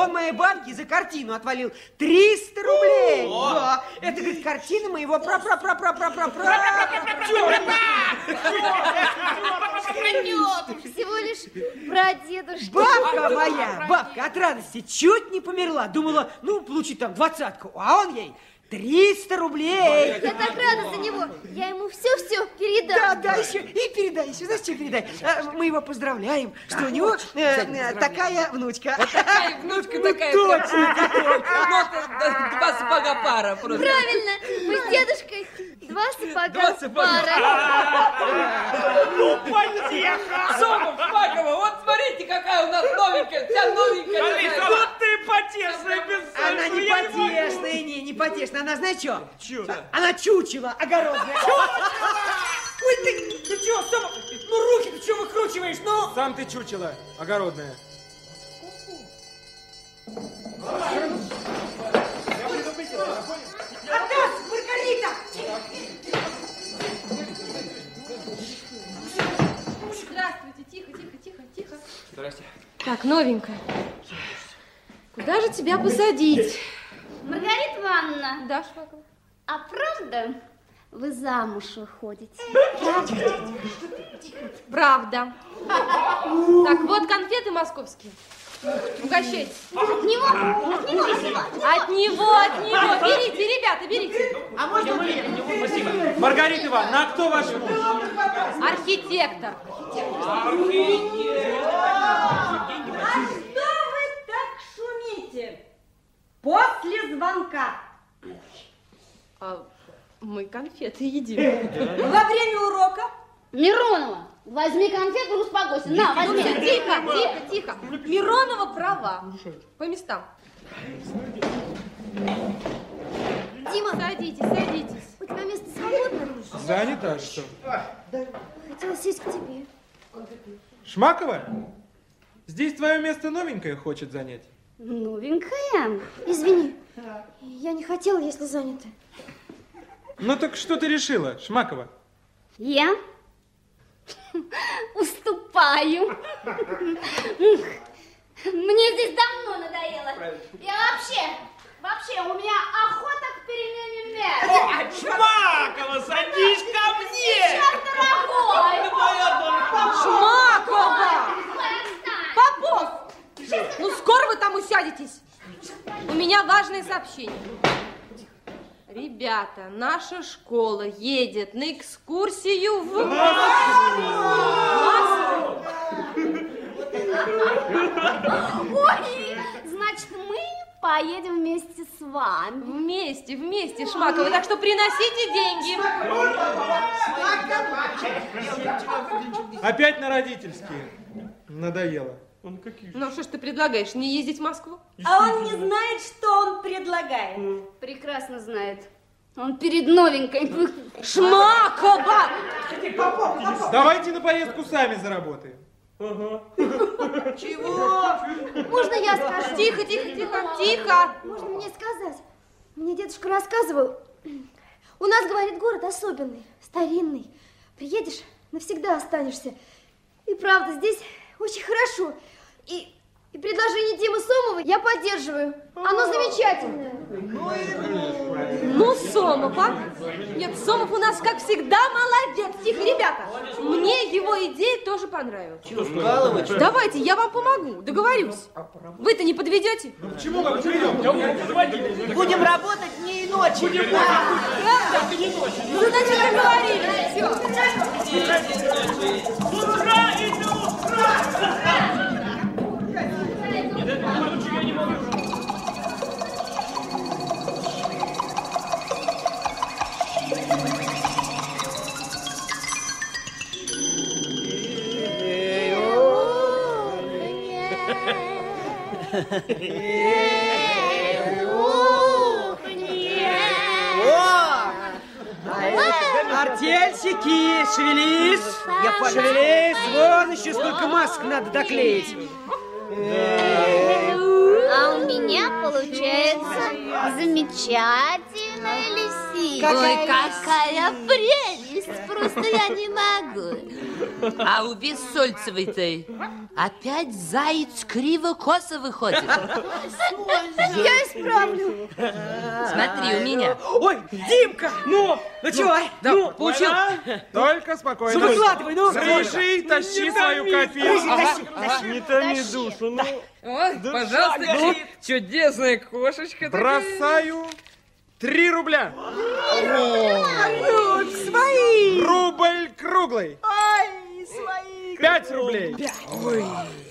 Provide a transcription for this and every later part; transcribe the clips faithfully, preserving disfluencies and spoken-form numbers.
Он моей бабке за картину отвалил триста рублей. Да. Это, говорит, картина моего пра-пра-пра-пра-пра-пра-пра. Всего лишь прадедушка. Бабка моя, бабка от радости чуть не померла. Думала, ну, получить там двадцатку, а он ей триста рублей. Я так рада за него. Я ему все-все передам. Да, да, еще. И передай, еще. Знаешь, что передай? Мы его поздравляем, что у него э, такая внучка. Вот такая внучка, такая. Точно. Два сапога пара просто. Правильно. Мы с дедушкой два сапога пара. Ну, потеха. Сомов, Шмакова, вот смотрите, какая у нас новенькая, вся новенькая. Алиса, вот ты потешная, без Она не потешная, не, не потешная. Она, знаешь, что? Она чучело огородное. Ой, ты, ты чего, Сома? Ну, руки ты чего выкручиваешь, ну? Сам ты чучело огородное. Атас, Маргарита! Здравствуйте, тихо, тихо, тихо, тихо. Здрасте. Так, новенькая. Куда же тебя посадить? Маргарита Ивановна. Да, Шмакова? А правда вы замуж выходите? Правда. Так, вот конфеты московские. Угощайтесь. От него? От него, от него. От него, от него. Берите, ребята, берите. А можно мне? Спасибо. Маргарита Ивановна, а кто ваш муж? Архитектор. А что вы так шумите? После звонка. А мы конфеты едим. Во время урока? Миронова, возьми конфету, успокойся. На, возьми. Тихо, тихо, тихо. Миронова права. По местам. Дима, Садитесь, садитесь. у тебя место свободно? Занято, а что? Хотела сесть к тебе. Шмакова? Здесь твое место новенькое хочет занять. Новенькая? Извини, я не хотела, если занята. Ну так что ты решила, Шмакова? Я уступаю. Мне здесь давно надоело. Я вообще, вообще, у меня охота к перемене мест. Шмакова, садись ко мне! Сейчас, дорогой! Шмакова! Попов! Ну, скоро вы там усядетесь. У меня важное сообщение. Ребята, наша школа едет на экскурсию в Москву. Ой, значит, мы поедем вместе с вами. Вместе, вместе, Шмакова. Так что приносите деньги. Опять на родительские. Надоело. Ну, что ж ты предлагаешь, не ездить в Москву? А он не знает, что он предлагает. Прекрасно знает. Он перед новенькой. Шмакова! Давайте на поездку сами заработаем. Чего? Можно я скажу? Тихо, тихо, тихо, тихо. Можно мне сказать? Мне дедушка рассказывал. У нас, говорит, город особенный, старинный. Приедешь, навсегда останешься. И правда, здесь очень хорошо. И, и предложение Димы Сомовой я поддерживаю. Оно замечательное. Ну, Сомов, а? Нет, Сомов у нас, как всегда, молодец. Тихо, ребята, мне его идея тоже понравилась. Давайте, я вам помогу, договорюсь. Вы-то не подведете? Почему мы подведем? Будем работать дни и ночи. Ну, значит, договорились. Артельщики, шевелись, шевелись, вон еще сколько масок надо доклеить. А у меня получается замечательно. Бедная лисичка. Ой, какая прелесть. Просто я не могу. А у Бессольцевой-то опять заяц криво-косо выходит. Я исправлю. Смотри, у меня. Ой, Димка! Ну, ну чего? Да, ну, получил. Только спокойно. Выкладывай, ну. Рыжий, тащи свою копилку. Не томи душу, ну. Ой, пожалуйста, ну, чудесная кошечка. Бросаю три рубля. Ну, свои. Рубль круглый. Ай, свои. Пять рублей. Ой,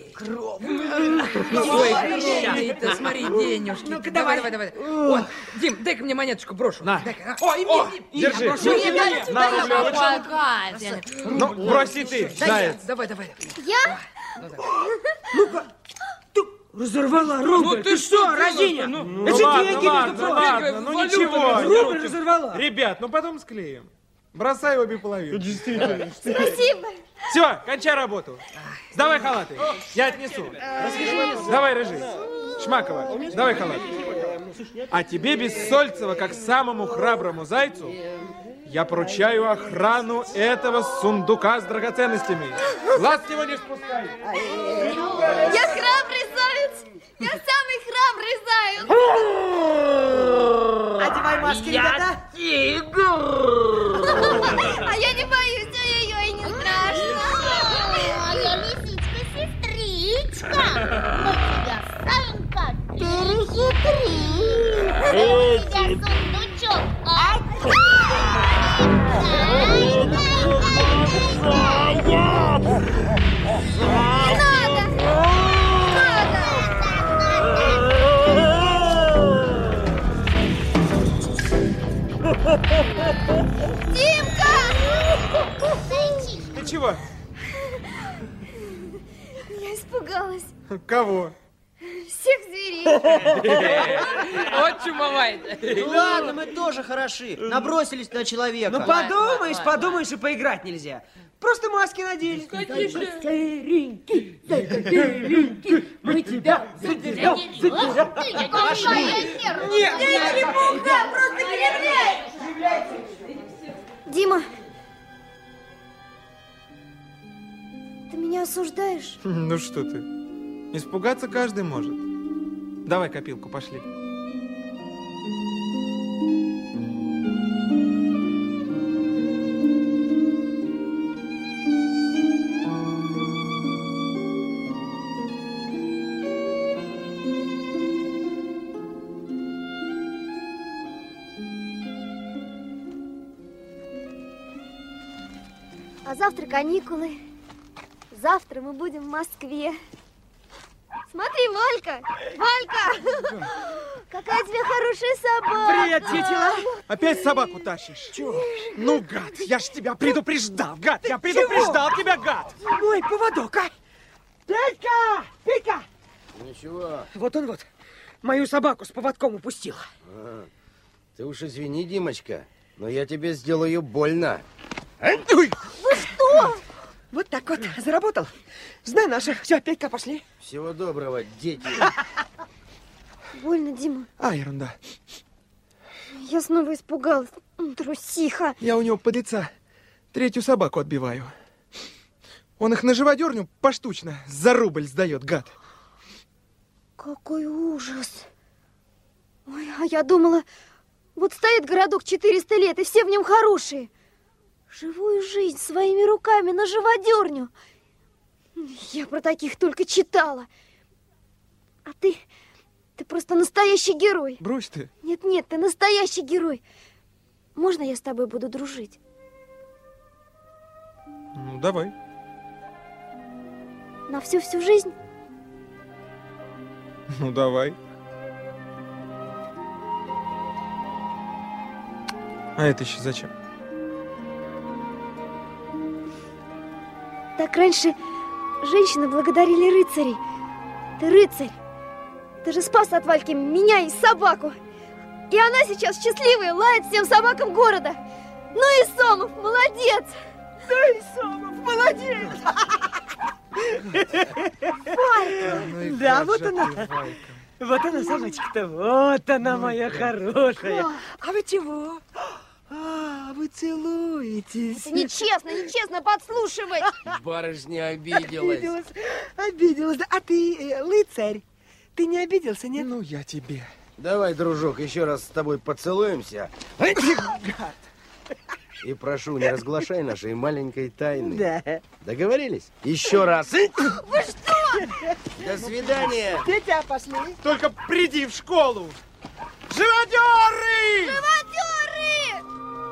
Ой, ты смотри, денежки. Ну-ка, давай, давай. давай, давай. Вот, Дим, дай-ка мне монеточку, брошу. На. Дай-ка. Ой, О, Держи. я брошу. Не дай, На дай, рублевочку. Ну, броси ты, заяц. Давай, давай. Я? Ну-ка. Ты разорвала рубль. Ну ты ты что, что, Разиня? ну, Ну Это ладно, деньги, ладно, между прочим. ладно, ну Валюта, ничего. Рубль разорвала. Ребят, ну потом склеим. Бросай обе половины. Действительно. Спасибо. Все, кончай работу. Сдавай халаты. Я отнесу. Давай, Рыжий. Шмакова, давай халат. А тебе, Бессольцева, как самому храброму зайцу, я поручаю охрану этого сундука с драгоценностями. Глаз с него не спускай. Я храбрый заяц. Я самый храбрый заяц. Одевай маски, ребята. А я не боюсь, ой-ой-ой, не страшно. А я лисичка-сестричка. Мы тебя, Санька, перехитрим. У тебя сундучок. Не надо. Димка! Ты чего? Я испугалась Кого? всех зверей. Вот чумовая. Ладно, мы тоже хороши. Набросились на человека. Ну подумаешь, подумаешь, и поиграть нельзя. Просто маски надели. Серенький, серенький, мы тебя задерем, задерем. Нет, не чепуха, просто кривляй. Дима, ты меня осуждаешь? Ну что ты? Испугаться каждый может. Давай копилку, пошли. А завтра каникулы. Завтра мы будем в Москве. Смотри, Валька! Валька! Какая тебе хорошая собака! Привет, тетя! Опять собаку тащишь? Чего? Ну, гад, я ж тебя предупреждал, гад! Я предупреждал тебя, гад! Мой поводок, а! Петька! Петька! Ничего. Вот он вот, мою собаку с поводком упустил. А, ты уж извини, Димочка, но я тебе сделаю больно. Вы что? Вот так вот, заработал. Знай наших. Все, Петька, пошли. Всего доброго, дети. Больно, Дима. А, ерунда. Я снова испугалась. Трусиха. Я у него под лица третью собаку отбиваю. Он их на живодерню поштучно за рубль сдает, гад. Какой ужас. Ой, а я думала, вот стоит городок четыреста лет, и все в нем хорошие. Живую жизнь своими руками на живодерню. Я про таких только читала. А ты, ты просто настоящий герой. Брось ты. Нет-нет, ты настоящий герой. Можно я с тобой буду дружить? Ну, давай. На всю-всю жизнь? Ну, давай. А это еще зачем? Так раньше женщины благодарили рыцарей. Ты рыцарь. Ты же спас от Вальки меня и собаку. И она сейчас счастливая, лает всем собакам города. Ну и Сомов, молодец. Ну и Сомов, молодец. Валька. Да, вот она. Вот она, собачка-то, вот она, моя хорошая. А вы чего? А, вы целуетесь. Это нечестно, нечестно подслушивать. Барышня обиделась. Обиделась, обиделась. А ты, э, лыцарь, ты не обиделся, нет? Ну, я тебе. Давай, дружок, еще раз с тобой поцелуемся. Гад. И прошу, не разглашай нашей маленькой тайны. Да. Договорились? Еще раз. Вы что? До свидания. Петя, пошли. Только приди в школу. Живодеры! Живодеры!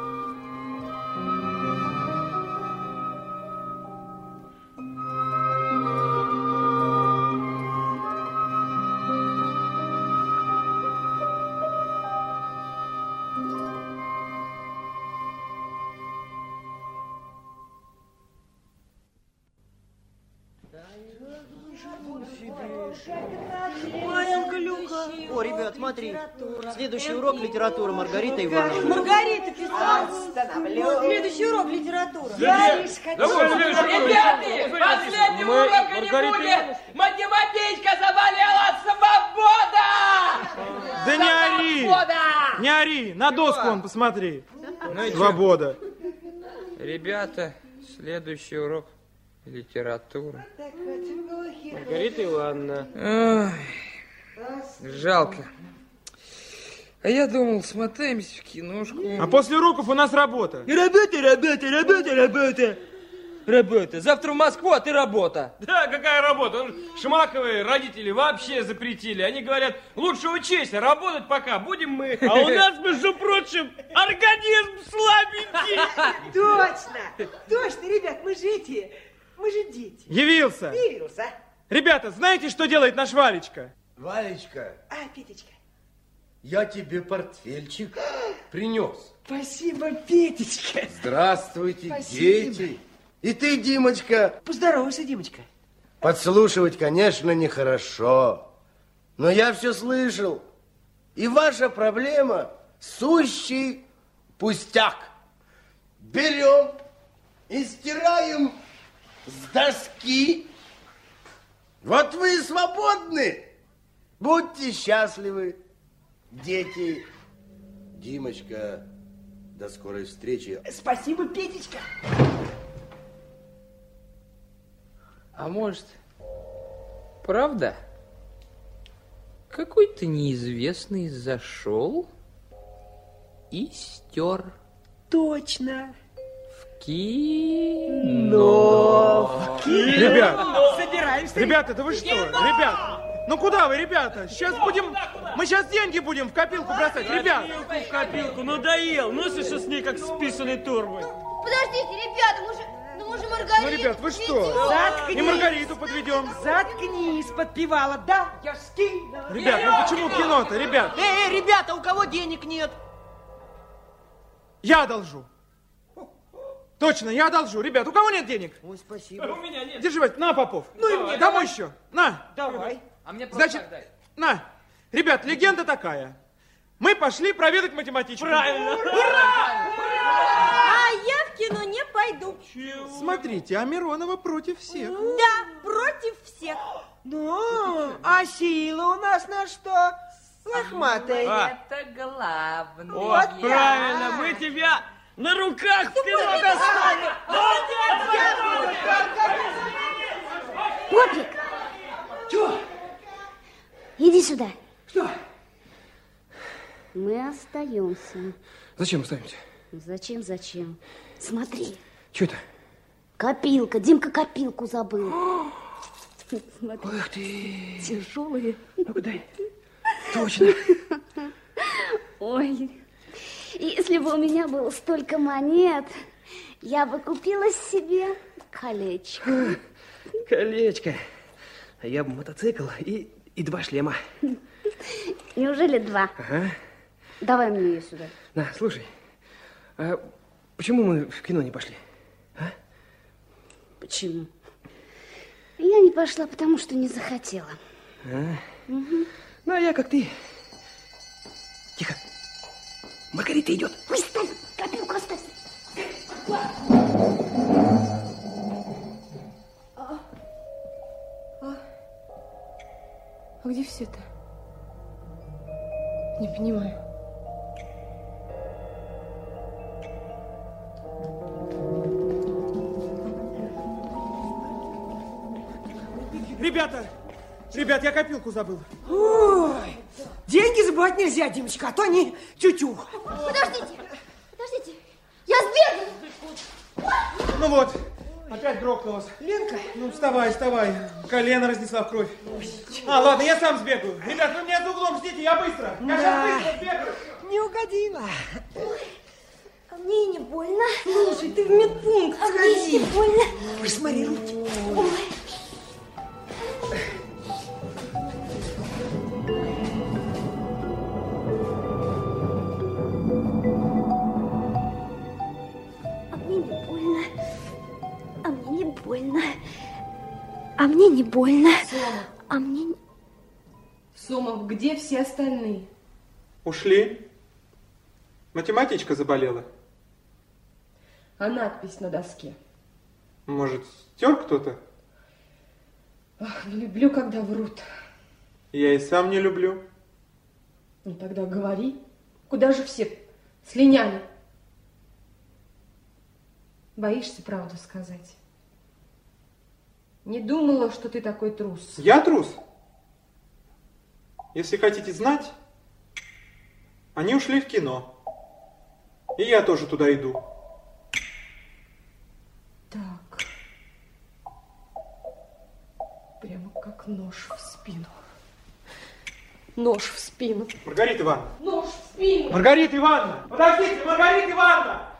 Маленькая Люка. О, ребят, смотри. Следующий урок литературы Маргарита Ивановна. Маргарита Петровна. Следующий урок литературы. Ребята, последнего Мы- урока не Маргарита будет! Математичка заболела! Свобода! Да не ори! Свобода! Не ори! На доску вон посмотри. Свобода. Ребята, следующий урок литературы. Маргарита Ивановна. Ой, жалко. А я думал, смотаемся в киношку. А после уроков у нас работа. Работа, работа, работа, работа. Работа. Завтра в Москву, а ты работа. Да, какая работа? Шмаковые родители вообще запретили. Они говорят, лучше учись, работать пока будем мы. А у нас, между прочим, организм слабенький. Точно, точно, ребят, мы же эти, мы же дети. Явился. Явился. Ребята, знаете, что делает наш Валечка? Валечка, А, Петечка. я тебе портфельчик принес. Спасибо, Петечка. Здравствуйте, Спасибо. дети. И ты, Димочка. Поздоровайся, Димочка. Подслушивать, конечно, нехорошо. Но я все слышал. И ваша проблема сущий пустяк. Берем и стираем с доски. Вот вы и свободны. Будьте счастливы, дети. Димочка, до скорой встречи. Спасибо, Петечка. А может, правда? Какой-то неизвестный зашел и стер Точно. в кино. Но в кино. Ребят, Собираемся. ребята, да вы что? Ребят, ну куда вы, ребята? Сейчас будем, мы сейчас деньги будем в копилку бросать, ребят. В копилку, надоел. Носишься с ней, как с писаной турбой. Подождите, ребята, мы же, ну мы же Маргариту Ну, ребят, вы что? подведем. Заткнись. И Маргариту подведем. Заткнись, подпевала. Да, я ж скинула. Ребят, ну почему кино-то, ребят? Эй, эй, ребята, у кого денег нет? Я одолжу. Точно, я одолжу. Ребят, у кого нет денег? Ой, спасибо. У меня нет. Держи, Вась, на, Попов. Ну и мне, Кому давай. еще? На. Давай. А мне просто Значит, дай. на. Ребят, легенда такая. Мы пошли проведать математичку. Правильно. А я в кино не пойду. Смотрите, а Миронова против всех. Да, против всех. Ну, а сила у нас на что? Лохматая. Это главное. Вот правильно, мы тебя на руках в кино достанем. Попик, Чё? иди сюда. Что? Мы остаемся. Зачем оставимся? Зачем, зачем? Смотри, Что это? копилка. Димка копилку забыл. Смотри. Ух ты. Тяжелые. Ну-ка дай. Точно. Ой, если бы у меня было столько монет, я бы купила себе колечко. Колечко. А я бы мотоцикл и, и два шлема. Неужели два? Ага. Давай мне ее сюда. На, слушай, а почему мы в кино не пошли? А? Почему? Я не пошла, потому что не захотела. А? Угу. Ну, а я как ты. Тихо. Маргарита идет. Ой, ставь, копилку оставь. А где все-то? Не понимаю. Ребята, ребят, я копилку забыл. Ой, деньги забывать нельзя, Димочка, а то они тю-тю. Подождите, подождите, я сбегаю. Ну вот, опять грохнулась. Ленка? Ну, вставай, вставай. Колено разнесла в кровь. А, ладно, я сам сбегаю. Ребят, вы меня за углом ждите, я быстро. Я Да. сейчас быстро сбегаю. Не угодила. А мне и не больно. Слушай, ты в медпункт А мне и сходи. не больно. Ой, смотри, руки. Ой. А мне не больно. А мне не больно. А мне не больно. Сома. А мне не... Сомов, где все остальные? Ушли. Математичка заболела. А надпись на доске? Может, стер кто-то? Ах, не люблю, когда врут. Я и сам не люблю. Ну тогда говори. Куда же все слиняли? Боишься правду сказать? Не думала, что ты такой трус. Я трус? Если хотите знать, они ушли в кино. И я тоже туда иду. Так. Прямо как нож в спину. Нож в спину. Маргарита Ивановна. Нож в спину. Маргарита Ивановна! Подождите, Маргарита Ивановна!